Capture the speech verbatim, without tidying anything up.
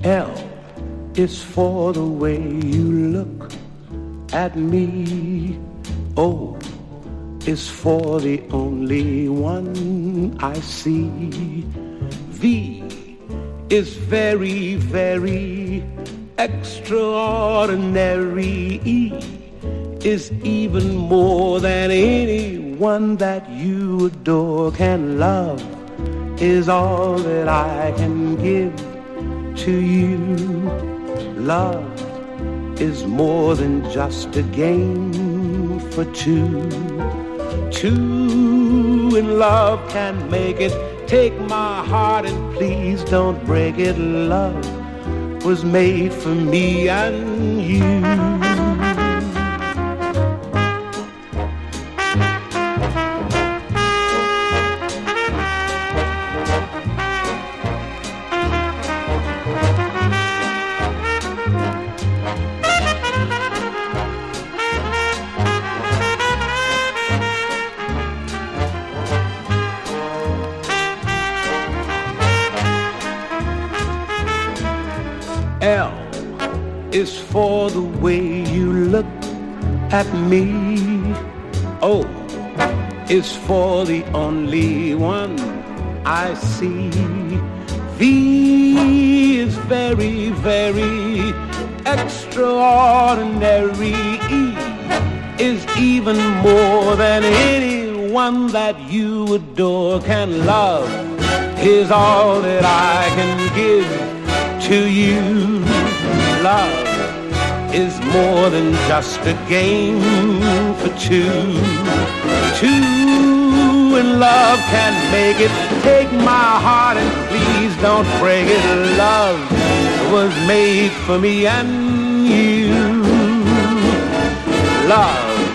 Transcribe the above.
L is for the way you look at me. O is for the only one I see. V is very, very extraordinary. E is even more than anyone that you adore can love. Is all that I can give to you. Love is more than just a game for two. Two in love can make it. Take my heart and please don't break it. Love was made for me and you. L is for the way you look at me. O is for the only one I see. V is very, very extraordinary. E is even more than anyone that you adore can love. Is all that I can give to you. Love is more than just a game for two. Two in love can make it. Take my heart and please don't break it. Love was made for me and you. Love